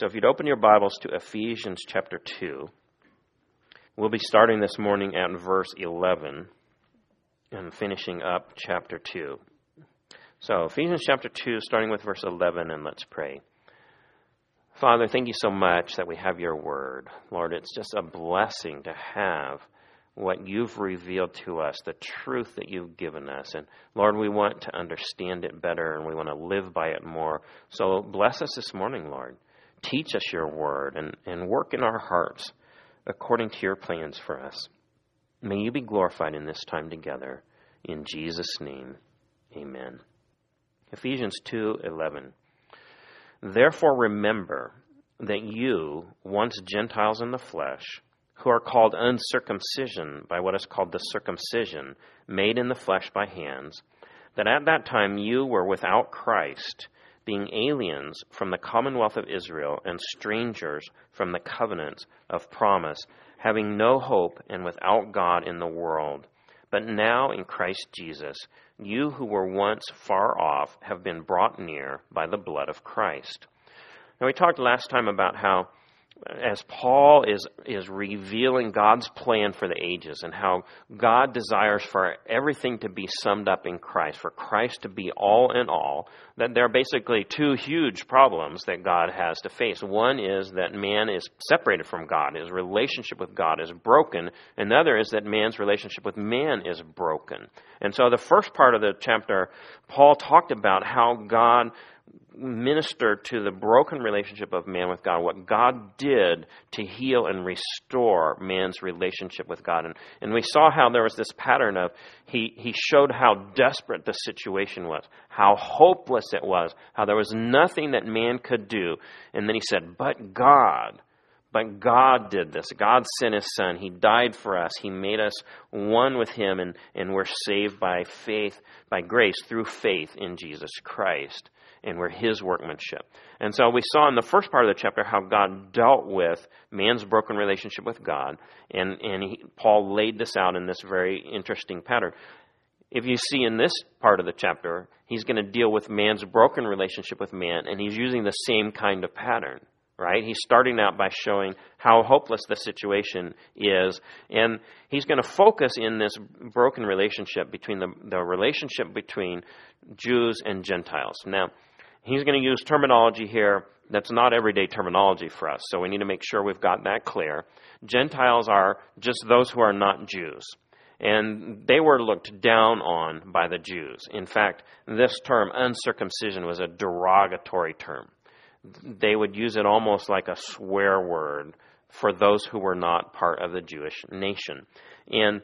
So if you'd open your Bibles to Ephesians chapter 2, we'll be starting this morning at verse 11 and finishing up chapter 2. So Ephesians chapter 2, starting with verse 11, and let's pray. Father, thank you so much that we have your word. Lord, it's just a blessing to have what you've revealed to us, the truth that you've given us. And Lord, we want to understand it better and we want to live by it more. So bless us this morning, Lord. Teach us your word and work in our hearts according to your plans for us. May you be glorified in this time together. In Jesus' name, amen. Ephesians 2:11. Therefore remember that you, once Gentiles in the flesh, who are called uncircumcision by what is called the circumcision, made in the flesh by hands, that at that time you were without Christ, being aliens from the commonwealth of Israel and strangers from the covenants of promise, having no hope and without God in the world. But now in Christ Jesus, you who were once far off have been brought near by the blood of Christ. Now we talked last time about how as Paul is revealing God's plan for the ages and how God desires for everything to be summed up in Christ, for Christ to be all in all, that there are basically two huge problems that God has to face. One is that man is separated from God. His relationship with God is broken. And the other is that man's relationship with man is broken. And so the first part of the chapter, Paul talked about how God ministered to the broken relationship of man with God, what God did to heal and restore man's relationship with God. And we saw how there was this pattern of he showed how desperate the situation was, how hopeless it was, how there was nothing that man could do. And then he said, but God did this. God sent his son. He died for us. He made us one with him, and we're saved by faith, by grace, through faith in Jesus Christ. And we're his workmanship. And so we saw in the first part of the chapter how God dealt with man's broken relationship with God. And Paul laid this out in this very interesting pattern. If you see in this part of the chapter, he's going to deal with man's broken relationship with man, and he's using the same kind of pattern. Right? He's starting out by showing how hopeless the situation is, and he's going to focus in this broken relationship between the relationship between Jews and Gentiles. Now, he's going to use terminology here that's not everyday terminology for us, so we need to make sure we've got that clear. Gentiles are just those who are not Jews, and they were looked down on by the Jews. In fact, this term, uncircumcision, was a derogatory term. They would use it almost like a swear word for those who were not part of the Jewish nation. And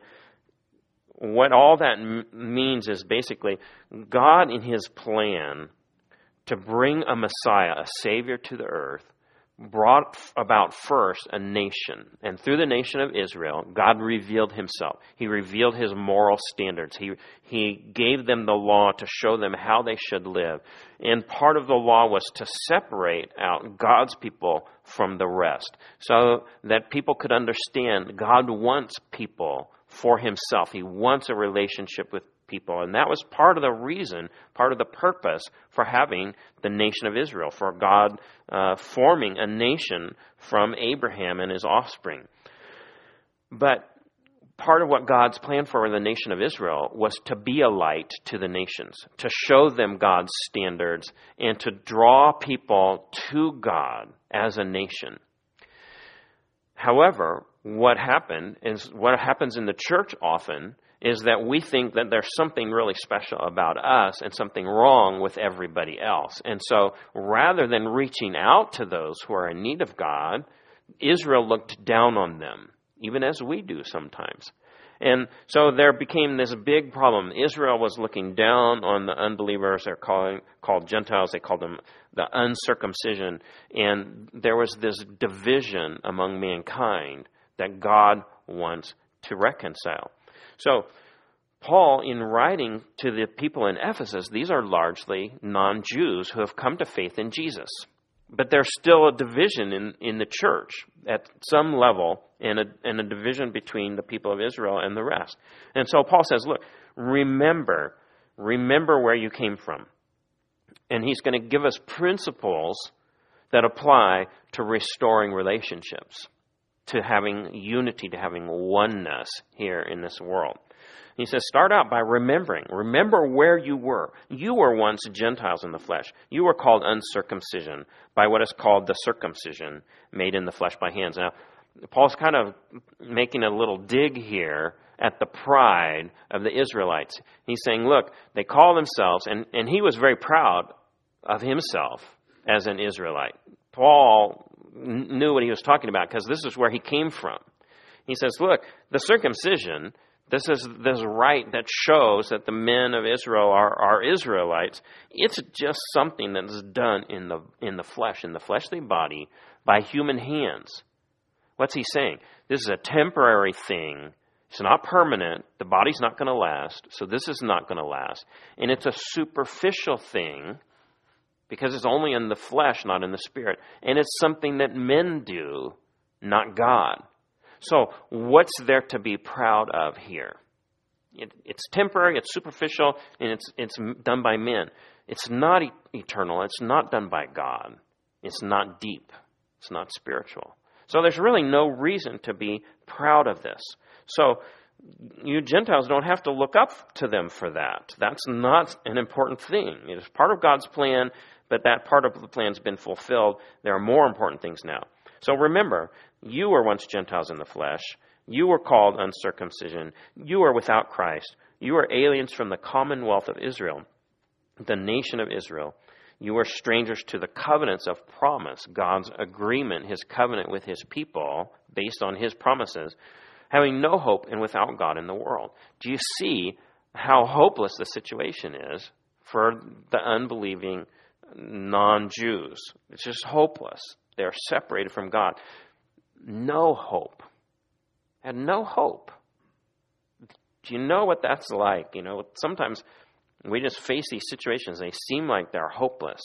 what all that means is basically God in his plan to bring a Messiah, a Savior to the earth, brought about first a nation. And through the nation of Israel, God revealed himself. He revealed his moral standards. He gave them the law to show them how they should live. And part of the law was to separate out God's people from the rest, so that people could understand God wants people for himself. He wants a relationship with people. And that was part of the reason, part of the purpose for having the nation of Israel, for God forming a nation from Abraham and his offspring. But part of what God's plan for the nation of Israel was to be a light to the nations, to show them God's standards, and to draw people to God as a nation. However, what happens in the church often is that we think that there's something really special about us and something wrong with everybody else. And so rather than reaching out to those who are in need of God, Israel looked down on them, even as we do sometimes. And so there became this big problem. Israel was looking down on the unbelievers. They're called Gentiles. They called them the uncircumcision. And there was this division among mankind that God wants to reconcile. So Paul, in writing to the people in Ephesus, these are largely non-Jews who have come to faith in Jesus. But there's still a division in the church at some level, and a division between the people of Israel and the rest. And so Paul says, look, remember where you came from. And he's going to give us principles that apply to restoring relationships, to having unity, to having oneness here in this world. He says, start out by remembering. Remember where you were. You were once Gentiles in the flesh. You were called uncircumcision by what is called the circumcision made in the flesh by hands. Now, Paul's kind of making a little dig here at the pride of the Israelites. He's saying, look, they call themselves, and he was very proud of himself as an Israelite. Paul knew what he was talking about because this is where he came from. He says, look, the circumcision, this is this rite that shows that the men of Israel are Israelites. It's just something that is done in the flesh, in the fleshly body, by human hands. What's he saying? This is a temporary thing. It's not permanent. The body's not going to last, so this is not going to last. And it's a superficial thing because it's only in the flesh, not in the spirit. And it's something that men do, not God. So what's there to be proud of here? It's temporary, it's superficial, and it's done by men. It's not eternal. It's not done by God. It's not deep. It's not spiritual. So there's really no reason to be proud of this. So you Gentiles don't have to look up to them for that. That's not an important thing. It is part of God's plan, but that part of the plan has been fulfilled. There are more important things now. So remember, you were once Gentiles in the flesh. You were called uncircumcision. You were without Christ. You were aliens from the commonwealth of Israel, the nation of Israel. You were strangers to the covenants of promise, God's agreement, his covenant with his people based on his promises, having no hope and without God in the world. Do you see how hopeless the situation is for the unbelieving non-Jews? It's just hopeless. They're separated from God. No hope. Had no hope. Do you know what that's like? You know, sometimes we just face these situations. They seem like they're hopeless.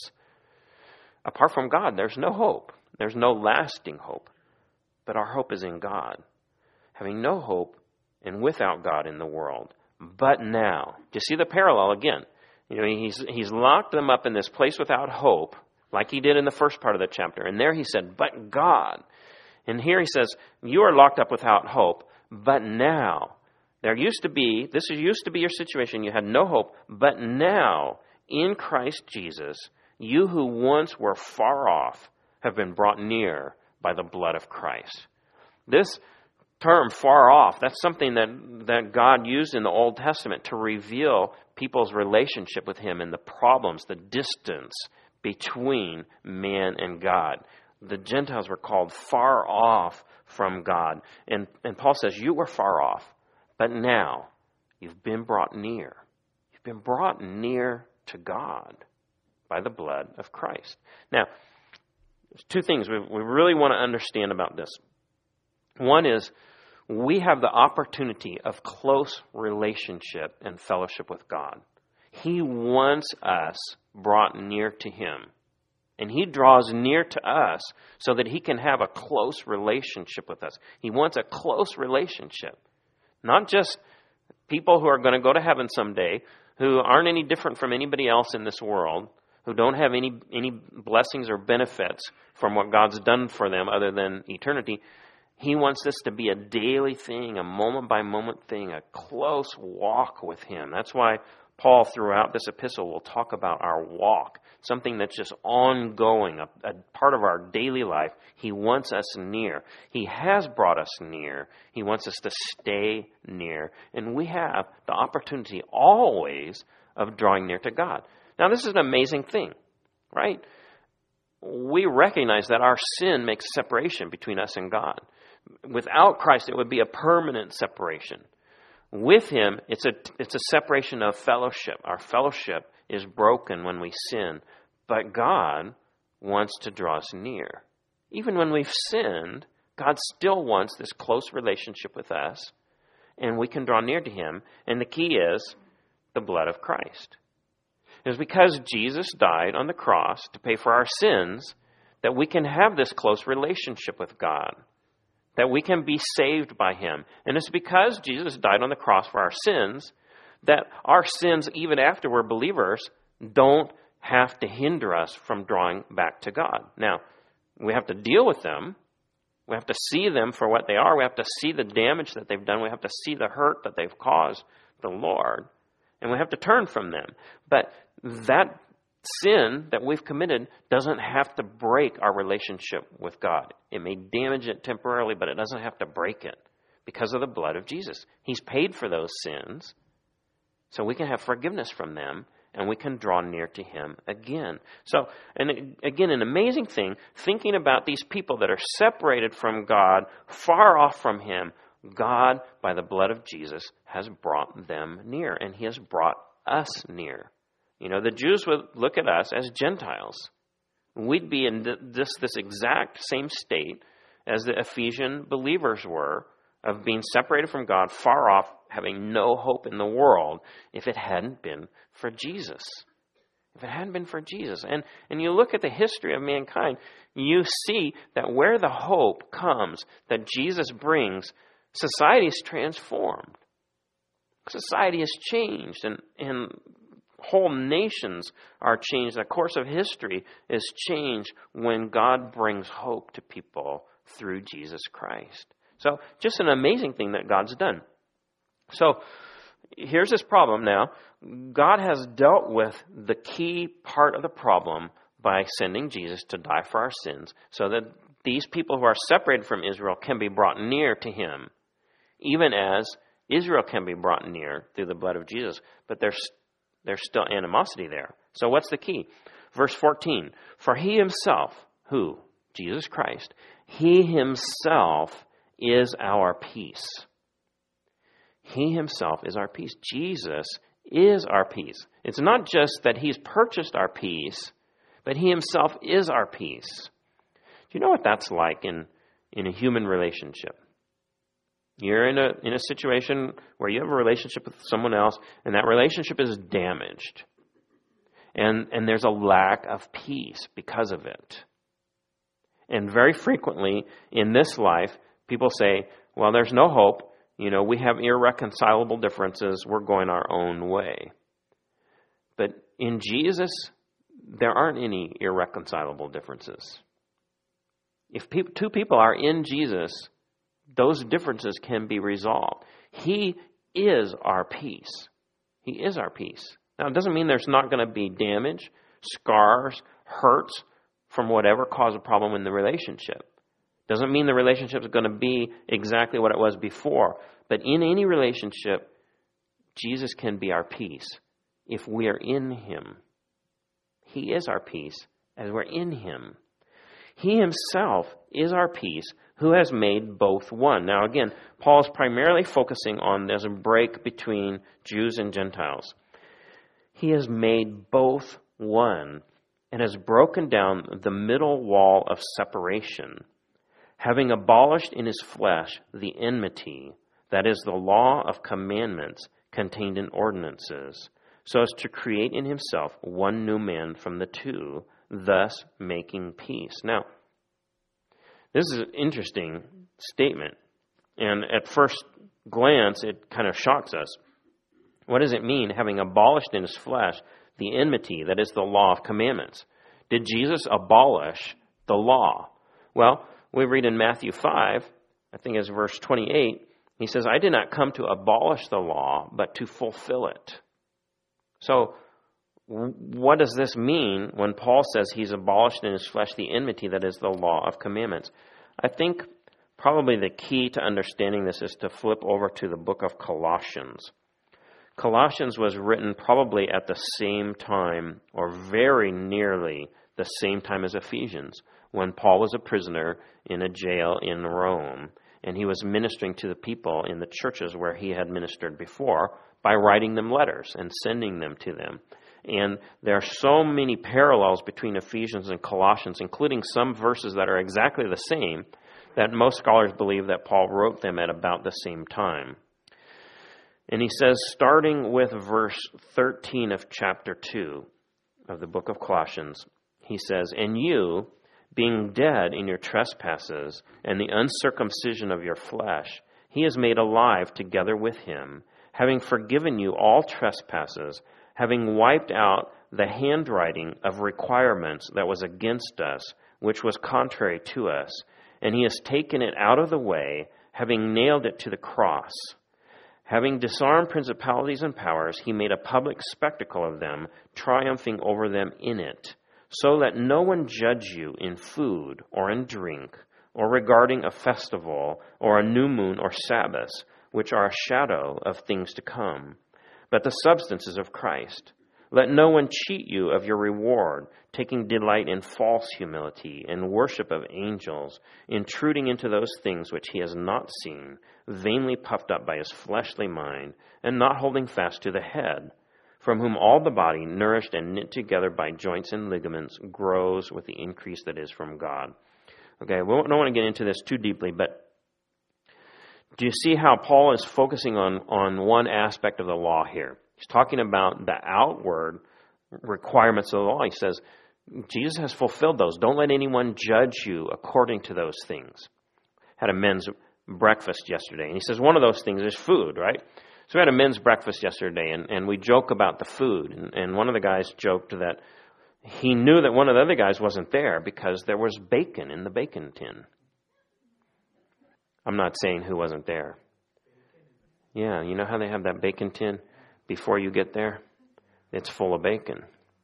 Apart from God, there's no hope. There's no lasting hope. But our hope is in God. Having no hope and without God in the world. But now, do you see the parallel again? You know, he's locked them up in this place without hope, like he did in the first part of the chapter. And there he said, but God. And here he says, you are locked up without hope, but now. This used to be your situation. You had no hope, but now, in Christ Jesus, you who once were far off have been brought near by the blood of Christ. This term, far off, that's something that God used in the Old Testament to reveal people's relationship with him and the problems, the distance between man and God. The Gentiles were called far off from God. And Paul says, you were far off. But now, you've been brought near. You've been brought near to God by the blood of Christ. Now, there's two things we really want to understand about this. One is, we have the opportunity of close relationship and fellowship with God. He wants us brought near to him. And he draws near to us so that he can have a close relationship with us. He wants a close relationship. Not just people who are going to go to heaven someday, who aren't any different from anybody else in this world, who don't have any blessings or benefits from what God's done for them other than eternity. He wants this to be a daily thing, a moment-by-moment thing, a close walk with him. That's why Paul, throughout this epistle, will talk about our walk, something that's just ongoing, a part of our daily life. He wants us near. He has brought us near. He wants us to stay near. And we have the opportunity always of drawing near to God. Now, this is an amazing thing, right? We recognize that our sin makes separation between us and God. Without Christ, it would be a permanent separation. With him, it's a separation of fellowship. Our fellowship is broken when we sin, but God wants to draw us near. Even when we've sinned, God still wants this close relationship with us, and we can draw near to him, and the key is the blood of Christ. It is because Jesus died on the cross to pay for our sins that we can have this close relationship with God, that we can be saved by him. And it's because Jesus died on the cross for our sins that our sins, even after we're believers, don't have to hinder us from drawing back to God. Now, We have to deal with them. We have to see them for what they are. We have to see the damage that they've done. We have to see the hurt that they've caused the Lord. And we have to turn from them. But that sin that we've committed doesn't have to break our relationship with God. It may damage it temporarily, but it doesn't have to break it because of the blood of Jesus. He's paid for those sins, so we can have forgiveness from them, and we can draw near to Him again. So, and again, an amazing thing, thinking about these people that are separated from God, far off from Him, God, by the blood of Jesus, has brought them near, and He has brought us near. You know, the Jews would look at us as Gentiles. We'd be in this exact same state as the Ephesian believers were, of being separated from God, far off, having no hope in the world, if it hadn't been for Jesus. If it hadn't been for Jesus. And you look at the history of mankind, you see that where the hope comes that Jesus brings, society is transformed. Society has changed, and whole nations are changed. The course of history is changed when God brings hope to people through Jesus Christ. So, just an amazing thing that God's done. So, here's this problem now. God has dealt with the key part of the problem by sending Jesus to die for our sins, so that these people who are separated from Israel can be brought near to Him, even as Israel can be brought near through the blood of Jesus. But there's still animosity there. So what's the key? Verse 14, for He Himself, who? Jesus Christ. He Himself is our peace. He Himself is our peace. Jesus is our peace. It's not just that He's purchased our peace, but He Himself is our peace. Do you know what that's like in a human relationship? You're in a situation where you have a relationship with someone else, and that relationship is damaged. And there's a lack of peace because of it. And very frequently in this life, people say, well, there's no hope. You know, we have irreconcilable differences. We're going our own way. But in Jesus, there aren't any irreconcilable differences. If two people are in Jesus, those differences can be resolved. He is our peace. He is our peace. Now, it doesn't mean there's not going to be damage, scars, hurts from whatever caused a problem in the relationship. Doesn't mean the relationship is going to be exactly what it was before. But in any relationship, Jesus can be our peace if we are in Him. He is our peace as we're in Him. He Himself is our peace, who has made both one. Now again, Paul is primarily focusing on there's a break between Jews and Gentiles. He has made both one and has broken down the middle wall of separation, having abolished in His flesh the enmity, that is, the law of commandments contained in ordinances, so as to create in Himself one new man from the two, thus making peace. Now, this is an interesting statement, and at first glance, it kind of shocks us. What does it mean, having abolished in His flesh the enmity, that is, the law of commandments? Did Jesus abolish the law? Well, we read in Matthew 5, I think it's verse 28, He says, I did not come to abolish the law, but to fulfill it. So, what does this mean when Paul says He's abolished in His flesh the enmity, that is the law of commandments? I think probably the key to understanding this is to flip over to the book of Colossians. Colossians was written probably at the same time, or very nearly the same time as Ephesians, when Paul was a prisoner in a jail in Rome, and he was ministering to the people in the churches where he had ministered before by writing them letters and sending them to them. And there are so many parallels between Ephesians and Colossians, including some verses that are exactly the same, that most scholars believe that Paul wrote them at about the same time. And he says, starting with verse 13 of chapter 2 of the book of Colossians, he says, and you, being dead in your trespasses and the uncircumcision of your flesh, He has made alive together with Him, having forgiven you all trespasses, having wiped out the handwriting of requirements that was against us, which was contrary to us, and he has taken it out of the way, having nailed it to the cross. Having disarmed principalities and powers, he made a public spectacle of them, triumphing over them in it. So let no one judge you in food or in drink, or regarding a festival, or a new moon or Sabbaths, which are a shadow of things to come, but the substance is of Christ. Let no one cheat you of your reward, taking delight in false humility and worship of angels, intruding into those things which he has not seen, vainly puffed up by his fleshly mind, and not holding fast to the head, from whom all the body, nourished and knit together by joints and ligaments, grows with the increase that is from God. Okay, we don't want to get into this too deeply, but do you see how Paul is focusing on one aspect of the law here? He's talking about the outward requirements of the law. He says, Jesus has fulfilled those. Don't let anyone judge you according to those things. Had a men's breakfast yesterday, and he says one of those things is food, right? So we had a men's breakfast yesterday, and we joke about the food, and one of the guys joked that he knew that one of the other guys wasn't there because there was bacon in the bacon tin. I'm not saying who wasn't there. Yeah, you know how they have that bacon tin before you get there? It's full of bacon.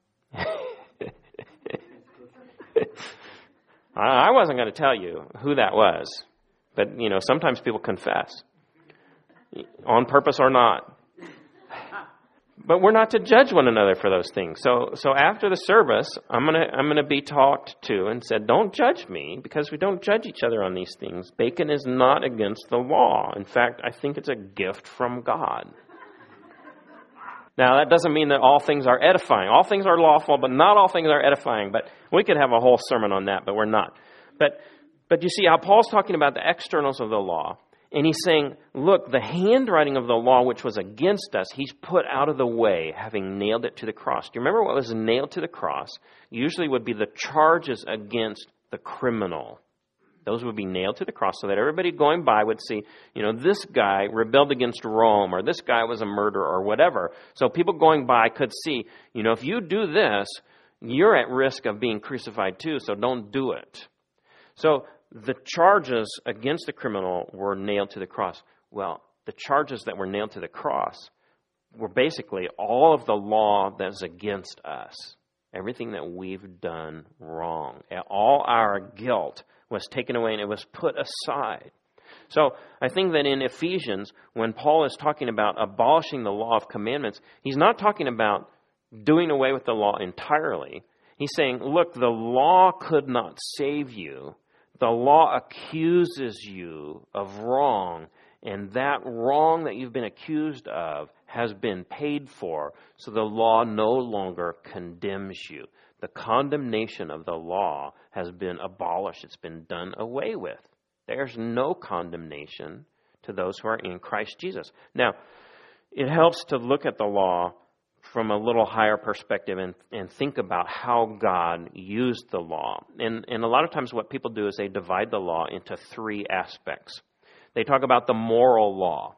I wasn't going to tell you who that was, but sometimes people confess, on purpose or not. But we're not to judge one another for those things. So after the service, I'm gonna be talked to and said, don't judge me, because we don't judge each other on these things. Bacon is not against the law. In fact, I think it's a gift from God. Now, that doesn't mean that all things are edifying. All things are lawful, but not all things are edifying. But we could have a whole sermon on that, but we're not. But you see how Paul's talking about the externals of the law. And he's saying, look, the handwriting of the law which was against us, he's put out of the way, having nailed it to the cross. Do you remember what was nailed to the cross? Usually would be the charges against the criminal. Those would be nailed to the cross so that everybody going by would see, this guy rebelled against Rome, or this guy was a murderer, or whatever. So people going by could see, if you do this, you're at risk of being crucified too, so don't do it. So the charges against the criminal were nailed to the cross. Well, the charges that were nailed to the cross were basically all of the law that's against us. Everything that we've done wrong. All our guilt was taken away and it was put aside. So I think that in Ephesians, when Paul is talking about abolishing the law of commandments, he's not talking about doing away with the law entirely. He's saying, look, the law could not save you. The law accuses you of wrong, and that wrong that you've been accused of has been paid for, so the law no longer condemns you. The condemnation of the law has been abolished. It's been done away with. There's no condemnation to those who are in Christ Jesus. Now, it helps to look at the law from a little higher perspective and think about how God used the law. And a lot of times what people do is they divide the law into three aspects. They talk about the moral law,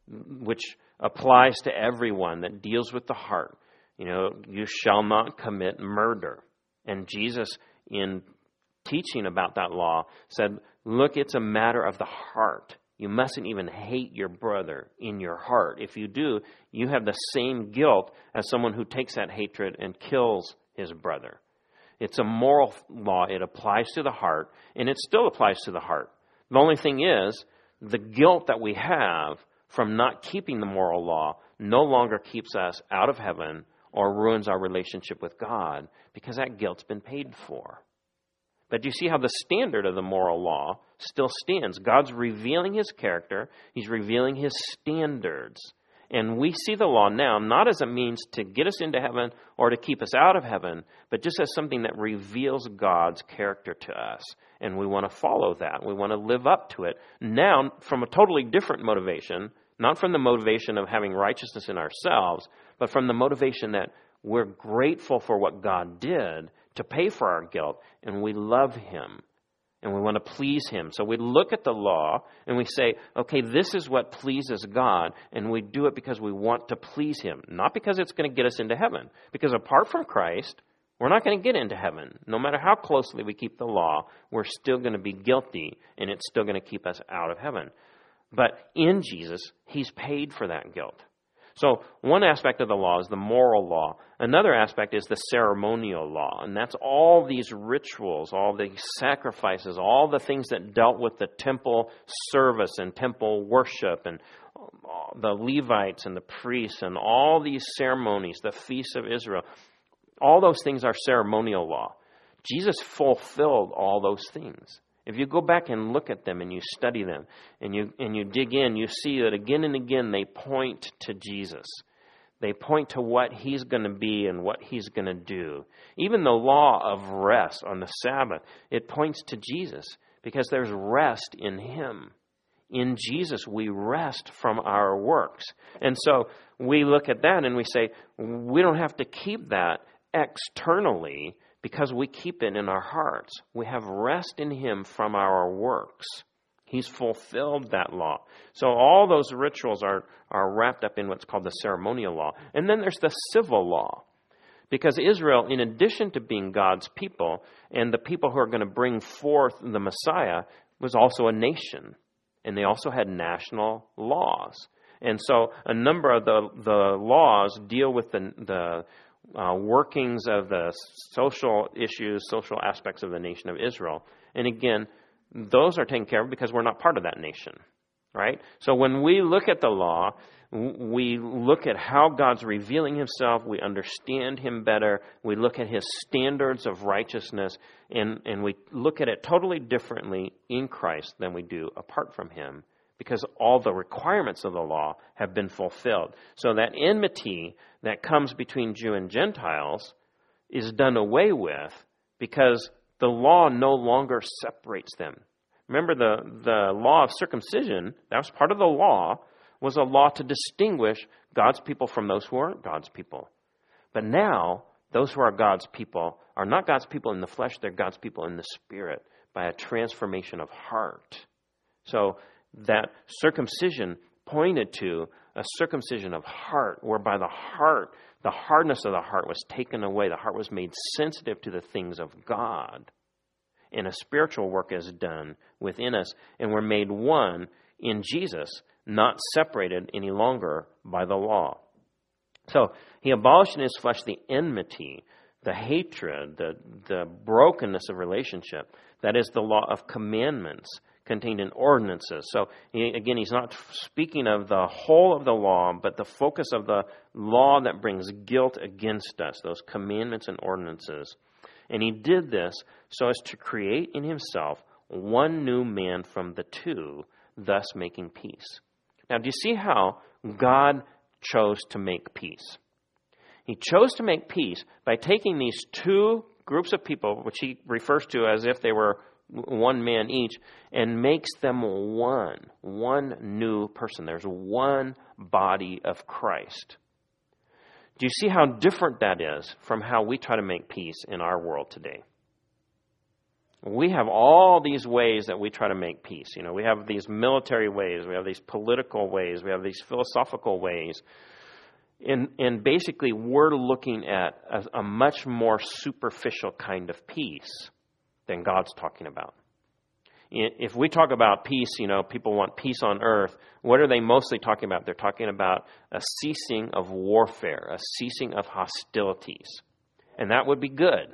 which applies to everyone, that deals with the heart. You shall not commit murder. And Jesus, in teaching about that law, said, look, it's a matter of the heart. You mustn't even hate your brother in your heart. If you do, you have the same guilt as someone who takes that hatred and kills his brother. It's a moral law. It applies to the heart, and it still applies to the heart. The only thing is, the guilt that we have from not keeping the moral law no longer keeps us out of heaven or ruins our relationship with God, because that guilt's been paid for. But you see how the standard of the moral law still stands. God's revealing his character. He's revealing his standards. And we see the law now not as a means to get us into heaven or to keep us out of heaven, but just as something that reveals God's character to us. And we want to follow that. We want to live up to it. Now, from a totally different motivation, not from the motivation of having righteousness in ourselves, but from the motivation that we're grateful for what God did to pay for our guilt, and we love him, and we want to please him. So we look at the law, and we say, okay, this is what pleases God, and we do it because we want to please him, not because it's going to get us into heaven. Because apart from Christ, We're not going to get into heaven. No matter how closely we keep the law, we're still going to be guilty, and it's still going to keep us out of heaven. But in Jesus, he's paid for that guilt. So one aspect of the law is the moral law. Another aspect is the ceremonial law. And that's all these rituals, all these sacrifices, all the things that dealt with the temple service and temple worship and the Levites and the priests and all these ceremonies, the feasts of Israel. All those things are ceremonial law. Jesus fulfilled all those things. If you go back and look at them and you study them and you dig in, you see that again and again they point to Jesus. They point to what he's going to be and what he's going to do. Even the law of rest on the Sabbath, it points to Jesus because there's rest in him. In Jesus, we rest from our works. And so we look at that and we say, we don't have to keep that externally because we keep it in our hearts. We have rest in him from our works. He's fulfilled that law. So all those rituals are wrapped up in what's called the ceremonial law. And then there's the civil law. Because Israel, in addition to being God's people and the people who are going to bring forth the Messiah, was also a nation. And they also had national laws. And so a number of the laws deal with the workings of the social issues, social aspects of the nation of Israel. And again, those are taken care of because we're not part of that nation, right? So when we look at the law, we look at how God's revealing himself, we understand him better, we look at his standards of righteousness, and we look at it totally differently in Christ than we do apart from him, because all the requirements of the law have been fulfilled. So that enmity that comes between Jew and Gentiles is done away with because the law no longer separates them. Remember the law of circumcision, that was part of the law, was a law to distinguish God's people from those who aren't God's people. But now, those who are God's people are not God's people in the flesh, they're God's people in the spirit by a transformation of heart. So that circumcision pointed to a circumcision of heart, whereby the hardness of the heart was taken away. The heart was made sensitive to the things of God. And a spiritual work is done within us, and we're made one in Jesus, not separated any longer by the law. So he abolished in his flesh the enmity, the hatred, the brokenness of relationship. That is the law of commandments contained in ordinances. So he's not speaking of the whole of the law, but the focus of the law that brings guilt against us, those commandments and ordinances. And he did this so as to create in himself one new man from the two, thus making peace. Now, do you see how God chose to make peace? He chose to make peace by taking these two groups of people, which he refers to as if they were one man each, and makes them one new person. There's one body of Christ. Do you see how different that is from how we try to make peace in our world today? We have all these ways that we try to make peace. You know, we have these military ways, we have these political ways, we have these philosophical ways. And basically, we're looking at a much more superficial kind of peace than God's talking about. If we talk about peace, you know, people want peace on earth. What are they mostly talking about? They're talking about a ceasing of warfare, a ceasing of hostilities. And that would be good.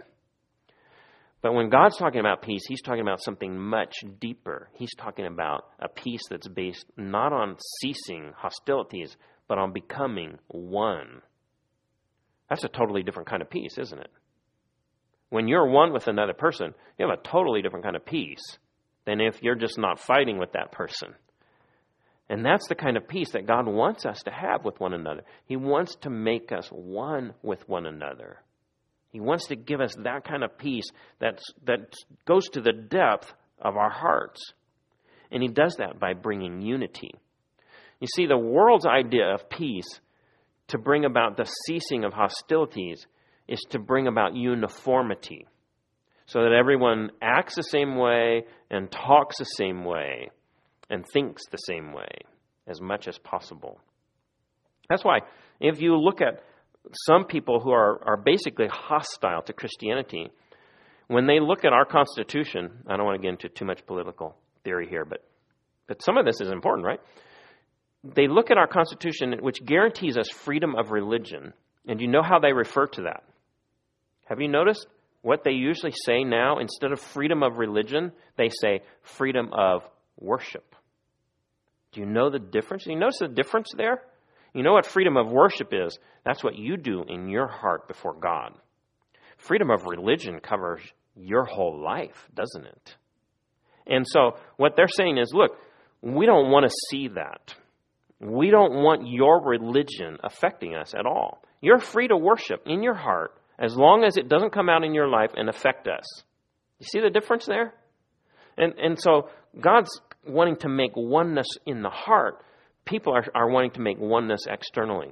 But when God's talking about peace, he's talking about something much deeper. He's talking about a peace that's based not on ceasing hostilities, but on becoming one. That's a totally different kind of peace, isn't it? When you're one with another person, you have a totally different kind of peace than if you're just not fighting with that person. And that's the kind of peace that God wants us to have with one another. He wants to make us one with one another. He wants to give us that kind of peace that goes to the depth of our hearts. And he does that by bringing unity. You see, the world's idea of peace, to bring about the ceasing of hostilities, is to bring about uniformity, so that everyone acts the same way and talks the same way and thinks the same way as much as possible. That's why if you look at some people who are basically hostile to Christianity, when they look at our Constitution, I don't want to get into too much political theory here, but some of this is important, right? They look at our Constitution, which guarantees us freedom of religion, and you know how they refer to that. Have you noticed what they usually say now? Instead of freedom of religion, they say freedom of worship. Do you know the difference? Do you notice the difference there? You know what freedom of worship is? That's what you do in your heart before God. Freedom of religion covers your whole life, doesn't it? And so what they're saying is, look, we don't want to see that. We don't want your religion affecting us at all. You're free to worship in your heart as long as it doesn't come out in your life and affect us. You see the difference there? And so God's wanting to make oneness in the heart. People are wanting to make oneness externally.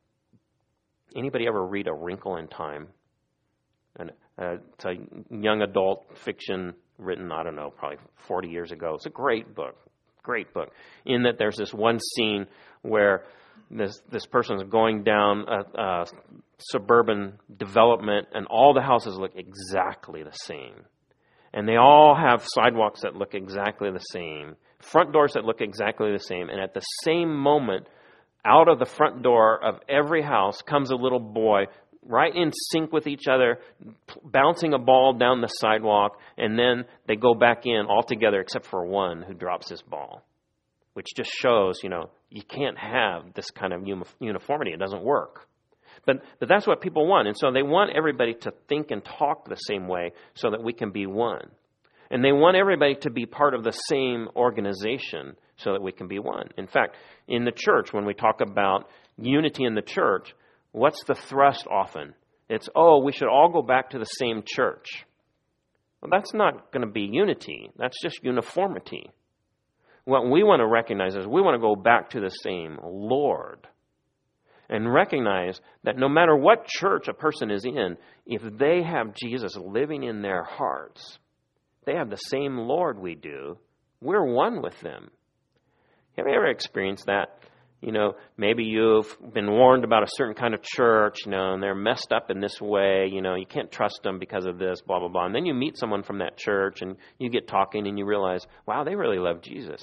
Anybody ever read A Wrinkle in Time? It's a young adult fiction written, I don't know, probably 40 years ago. It's a great book. Great book. In that there's this one scene where this person is going down a suburban development and all the houses look exactly the same. And they all have sidewalks that look exactly the same, front doors that look exactly the same. And at the same moment, out of the front door of every house comes a little boy right in sync with each other, bouncing a ball down the sidewalk, and then they go back in all together except for one who drops his ball, which just shows, you can't have this kind of uniformity. It doesn't work. But that's what people want. And so they want everybody to think and talk the same way so that we can be one. And they want everybody to be part of the same organization so that we can be one. In fact, in the church, when we talk about unity in the church, what's the thrust often? It's, we should all go back to the same church. Well, that's not going to be unity. That's just uniformity. What we want to recognize is we want to go back to the same Lord and recognize that no matter what church a person is in, if they have Jesus living in their hearts, they have the same Lord we do, we're one with them. Have you ever experienced that? Maybe you've been warned about a certain kind of church, and they're messed up in this way, you can't trust them because of this, blah, blah, blah. And then you meet someone from that church and you get talking and you realize, wow, they really love Jesus.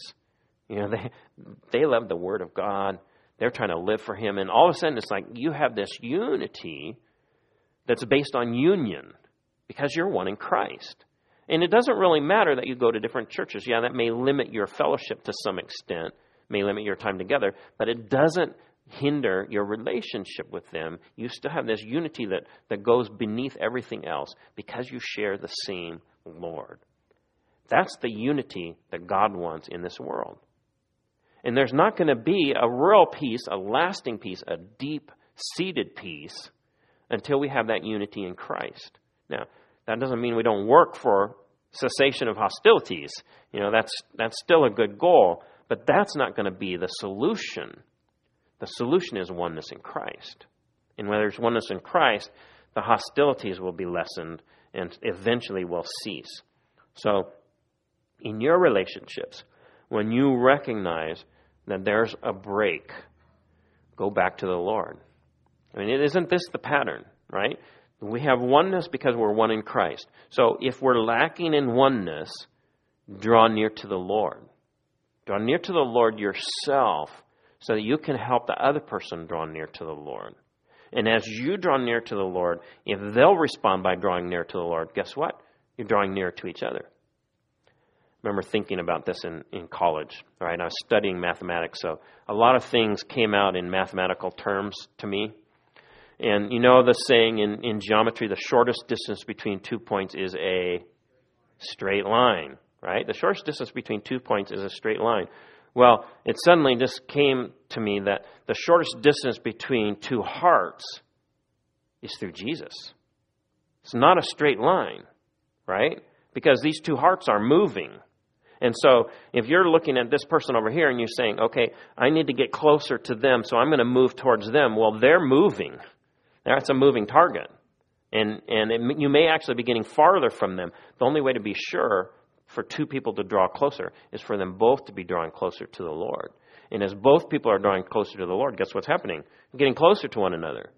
They love the Word of God. They're trying to live for Him. And all of a sudden it's like you have this unity that's based on union because you're one in Christ. And it doesn't really matter that you go to different churches. Yeah, that may limit your fellowship to some extent, may limit your time together, but it doesn't hinder your relationship with them. You still have this unity that goes beneath everything else because you share the same Lord. That's the unity that God wants in this world. And there's not going to be a real peace, a lasting peace, a deep-seated peace until we have that unity in Christ. Now, that doesn't mean we don't work for cessation of hostilities. That's still a good goal. But that's not going to be the solution. The solution is oneness in Christ. And when there's oneness in Christ, the hostilities will be lessened and eventually will cease. So, in your relationships, when you recognize that there's a break, go back to the Lord. Isn't this the pattern, right? We have oneness because we're one in Christ. So, if we're lacking in oneness, draw near to the Lord. Draw near to the Lord yourself so that you can help the other person draw near to the Lord. And as you draw near to the Lord, if they'll respond by drawing near to the Lord, guess what? You're drawing near to each other. I remember thinking about this in college. Right? I was studying mathematics, so a lot of things came out in mathematical terms to me. And the saying in geometry, the shortest distance between 2 points is a straight line. Right? The shortest distance between 2 points is a straight line. Well, it suddenly just came to me that the shortest distance between two hearts is through Jesus. It's not a straight line, right? Because these two hearts are moving. And so if you're looking at this person over here and you're saying, okay, I need to get closer to them, so I'm going to move towards them. Well, they're moving. That's a moving target. And you may actually be getting farther from them. The only way to be sure for two people to draw closer is for them both to be drawing closer to the Lord. And as both people are drawing closer to the Lord, guess what's happening? You're getting closer to one another.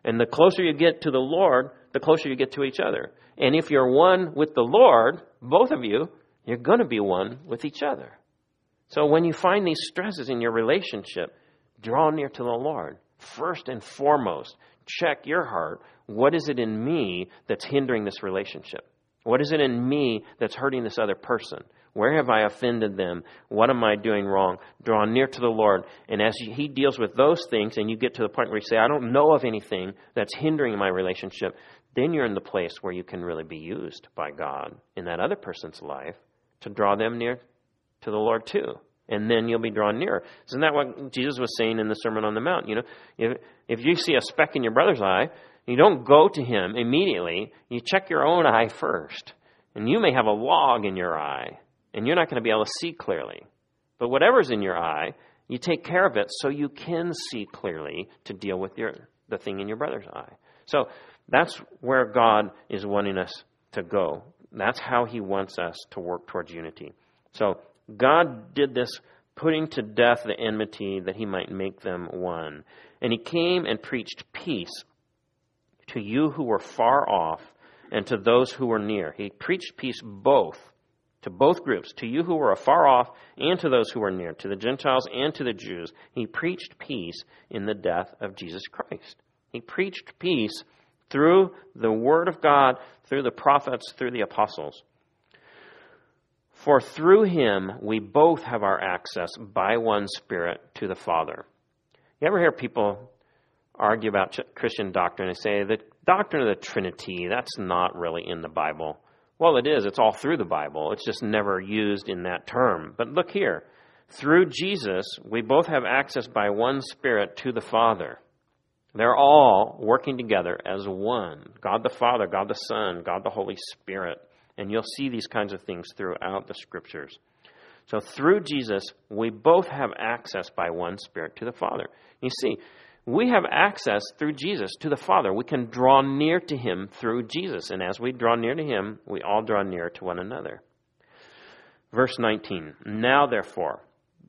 And the closer you get to the Lord, the closer you get to each other. And if you're one with the Lord, both of you, you're going to be one with each other. So when you find these stresses in your relationship, draw near to the Lord. First and foremost, check your heart. What is it in me that's hindering this relationship? What is it in me that's hurting this other person? Where have I offended them? What am I doing wrong? Draw near to the Lord. And as He deals with those things and you get to the point where you say, I don't know of anything that's hindering my relationship, then you're in the place where you can really be used by God in that other person's life to draw them near to the Lord too. And then you'll be drawn nearer. Isn't that what Jesus was saying in the Sermon on the Mount? You know, if you see a speck in your brother's eye, you don't go to him immediately. You check your own eye first. And you may have a log in your eye, and you're not going to be able to see clearly. But whatever's in your eye, you take care of it so you can see clearly to deal with the thing in your brother's eye. So that's where God is wanting us to go. That's how He wants us to work towards unity. So God did this, putting to death the enmity that He might make them one. And He came and preached peace to you who were far off and to those who were near. He preached peace to both groups, to you who were afar off and to those who were near, to the Gentiles and to the Jews. He preached peace in the death of Jesus Christ. He preached peace through the Word of God, through the prophets, through the apostles. For through Him we both have our access by one Spirit to the Father. You ever hear people argue about Christian doctrine and say the doctrine of the Trinity, that's not really in the Bible? Well, it is. It's all through the Bible. It's just never used in that term. But look here. Through Jesus, we both have access by one Spirit to the Father. They're all working together as one. God the Father, God the Son, God the Holy Spirit. And you'll see these kinds of things throughout the Scriptures. So through Jesus, we both have access by one Spirit to the Father. You see, we have access through Jesus to the Father. We can draw near to Him through Jesus. And as we draw near to Him, we all draw near to one another. Verse 19, Now therefore,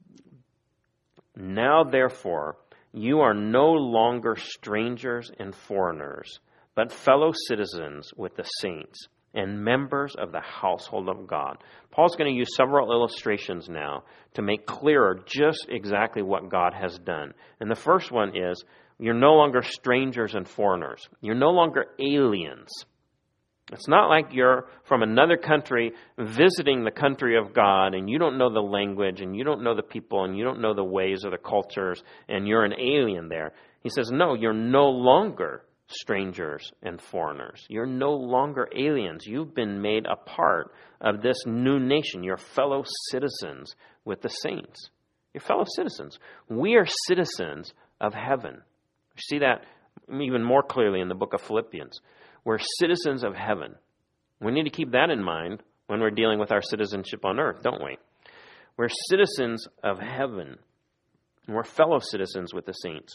you are no longer strangers and foreigners, but fellow citizens with the saints and members of the household of God. Paul's going to use several illustrations now to make clearer just exactly what God has done. And the first one is, you're no longer strangers and foreigners. You're no longer aliens. It's not like you're from another country visiting the country of God and you don't know the language and you don't know the people and you don't know the ways or the cultures and you're an alien there. He says, no, you're no longer strangers and foreigners. You're no longer aliens. You've been made a part of this new nation. You're fellow citizens with the saints. You're fellow citizens. We are citizens of heaven. You see that even more clearly in the book of Philippians. We're citizens of heaven. We need to keep that in mind when we're dealing with our citizenship on earth, don't we? We're citizens of heaven. And we're fellow citizens with the saints.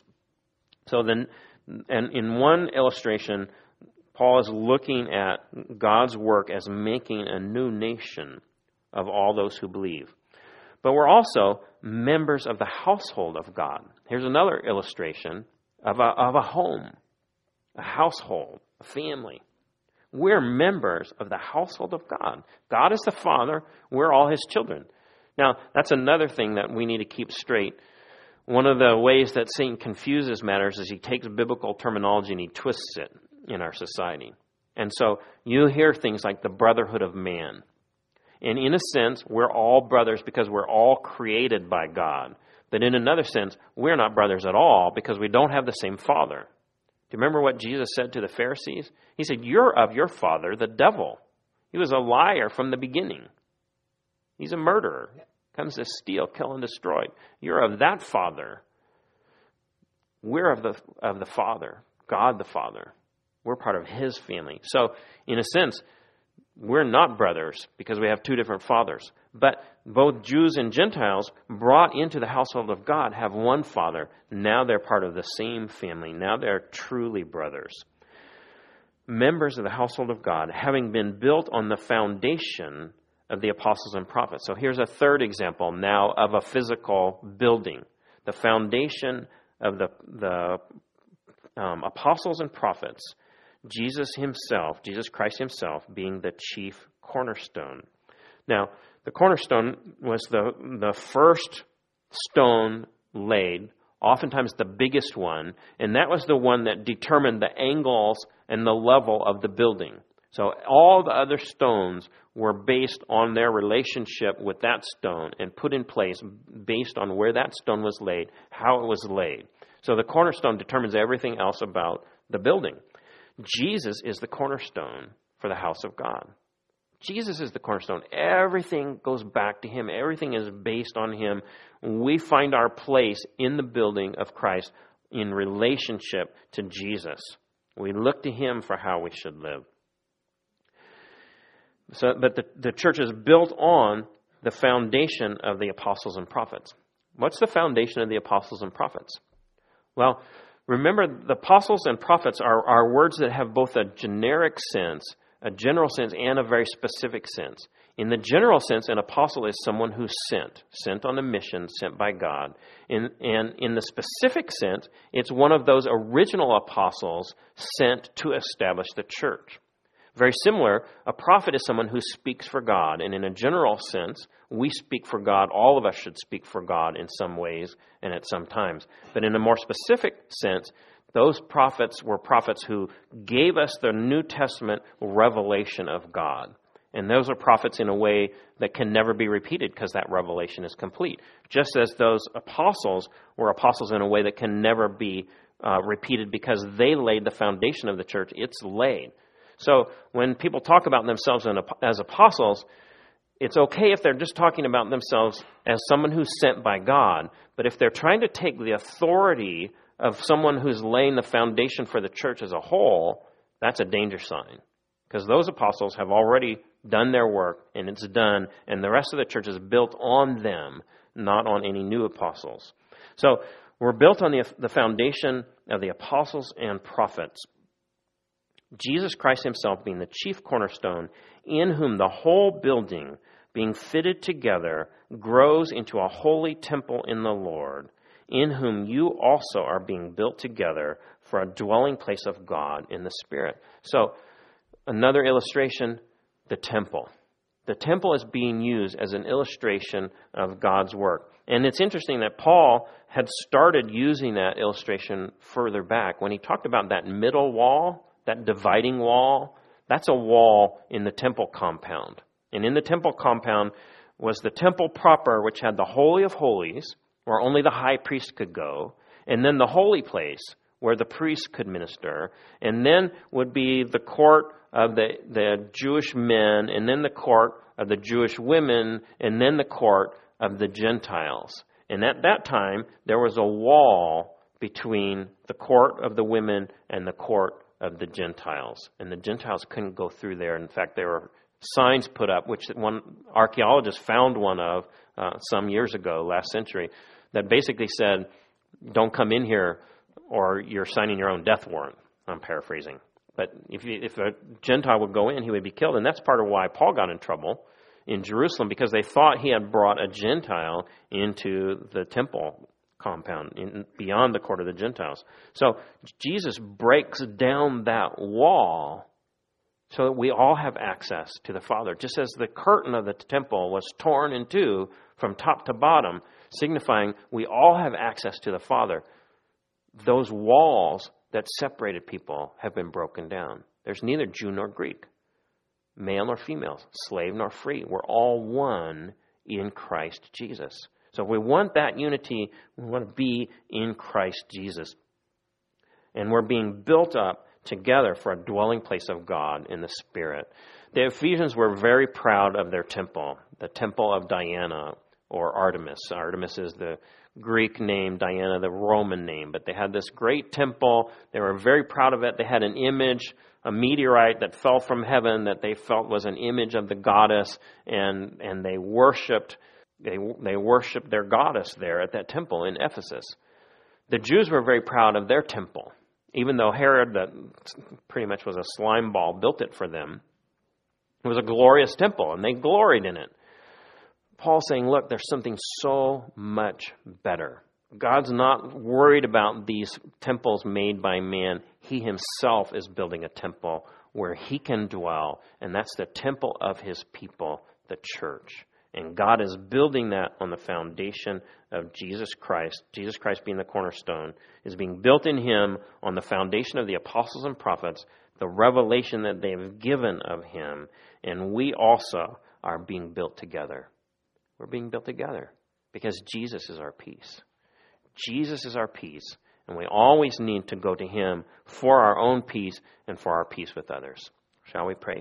So then, and in one illustration, Paul is looking at God's work as making a new nation of all those who believe. But we're also members of the household of God. Here's another illustration of a home, a household, a family. We're members of the household of God. God is the Father. We're all His children. Now, that's another thing that we need to keep straight. One of the ways that Satan confuses matters is he takes biblical terminology and he twists it in our society. And so you hear things like the brotherhood of man. And in a sense, we're all brothers because we're all created by God. But in another sense, we're not brothers at all because we don't have the same Father. Do you remember what Jesus said to the Pharisees? He said, you're of your father, the devil. He was a liar from the beginning. He's a murderer. Comes to steal, kill, and destroy. You're of that Father. We're of the Father, God the Father. We're part of His family. So, in a sense, we're not brothers because we have two different fathers. But both Jews and Gentiles brought into the household of God have one Father. Now they're part of the same family. Now they're truly brothers. Members of the household of God, having been built on the foundation of the apostles and prophets. So here's a third example now of a physical building. The foundation of the apostles and prophets, Jesus Christ himself, being the chief cornerstone. Now, the cornerstone was the first stone laid, oftentimes the biggest one, and that was the one that determined the angles and the level of the building. So all the other stones were based on their relationship with that stone and put in place based on where that stone was laid, how it was laid. So the cornerstone determines everything else about the building. Jesus is the cornerstone for the house of God. Jesus is the cornerstone. Everything goes back to him. Everything is based on him. We find our place in the building of Christ in relationship to Jesus. We look to him for how we should live. But the church is built on the foundation of the apostles and prophets. What's the foundation of the apostles and prophets? Well, remember, the apostles and prophets are words that have both a generic sense, a general sense, and a very specific sense. In the general sense, an apostle is someone who's sent on a mission, sent by God. And in the specific sense, it's one of those original apostles sent to establish the church. Very similar, a prophet is someone who speaks for God. And in a general sense, we speak for God. All of us should speak for God in some ways and at some times. But in a more specific sense, those prophets were prophets who gave us the New Testament revelation of God. And those are prophets in a way that can never be repeated because that revelation is complete. Just as those apostles were apostles in a way that can never be repeated because they laid the foundation of the church. It's laid. So when people talk about themselves as apostles, it's okay if they're just talking about themselves as someone who's sent by God. But if they're trying to take the authority of someone who's laying the foundation for the church as a whole, that's a danger sign. Because those apostles have already done their work, and it's done, and the rest of the church is built on them, not on any new apostles. So we're built on the foundation of the apostles and prophets. Jesus Christ himself being the chief cornerstone, in whom the whole building, being fitted together, grows into a holy temple in the Lord, in whom you also are being built together for a dwelling place of God in the Spirit. So, another illustration, the temple. The temple is being used as an illustration of God's work. And it's interesting that Paul had started using that illustration further back. When he talked about that middle wall, that dividing wall, that's a wall in the temple compound. And in the temple compound was the temple proper, which had the Holy of Holies, where only the high priest could go, and then the holy place, where the priest could minister, and then would be the court of the Jewish men, and then the court of the Jewish women, and then the court of the Gentiles. And at that time, there was a wall between the court of the women and the court of the Gentiles. And the Gentiles couldn't go through there. In fact, there were signs put up, which one archaeologist found one of some years ago, last century, that basically said, don't come in here or you're signing your own death warrant. I'm paraphrasing. But if a Gentile would go in, he would be killed. And that's part of why Paul got in trouble in Jerusalem, because they thought he had brought a Gentile into the temple compound, beyond the court of the Gentiles. So Jesus breaks down that wall so that we all have access to the Father. Just as the curtain of the temple was torn in two from top to bottom, signifying we all have access to the Father, those walls that separated people have been broken down. There's neither Jew nor Greek, male nor female, slave nor free. We're all one in Christ Jesus. So if we want that unity, we want to be in Christ Jesus. And we're being built up together for a dwelling place of God in the Spirit. The Ephesians were very proud of their temple, the temple of Diana or Artemis. Artemis is the Greek name, Diana the Roman name. But they had this great temple. They were very proud of it. They had an image, a meteorite that fell from heaven that they felt was an image of the goddess, and they worshipped. They worshiped their goddess there at that temple in Ephesus. The Jews were very proud of their temple. Even though Herod, that pretty much was a slime ball, built it for them, it was a glorious temple, and they gloried in it. Paul's saying, look, there's something so much better. God's not worried about these temples made by man. He himself is building a temple where he can dwell, and that's the temple of his people, the church. And God is building that on the foundation of Jesus Christ. Jesus Christ being the cornerstone is being built in him on the foundation of the apostles and prophets, the revelation that they have given of him. And we also are being built together. We're being built together because Jesus is our peace. Jesus is our peace, and we always need to go to him for our own peace and for our peace with others. Shall we pray?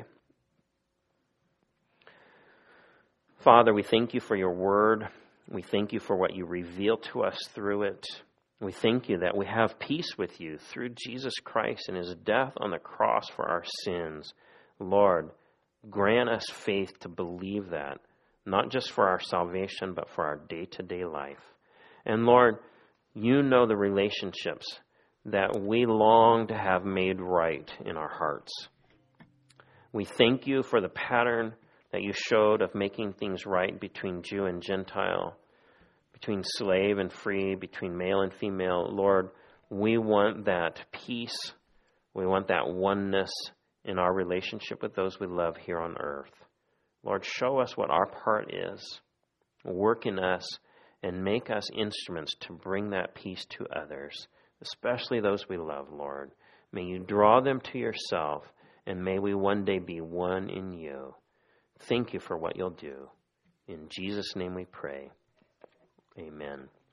Father, we thank you for your word. We thank you for what you reveal to us through it. We thank you that we have peace with you through Jesus Christ and his death on the cross for our sins. Lord, grant us faith to believe that, not just for our salvation, but for our day-to-day life. And Lord, you know the relationships that we long to have made right in our hearts. We thank you for the pattern that you showed of making things right between Jew and Gentile, between slave and free, between male and female. Lord, we want that peace. We want that oneness in our relationship with those we love here on earth. Lord, show us what our part is. Work in us and make us instruments to bring that peace to others, especially those we love, Lord. May you draw them to yourself, and may we one day be one in you. Thank you for what you'll do. In Jesus' name we pray. Amen.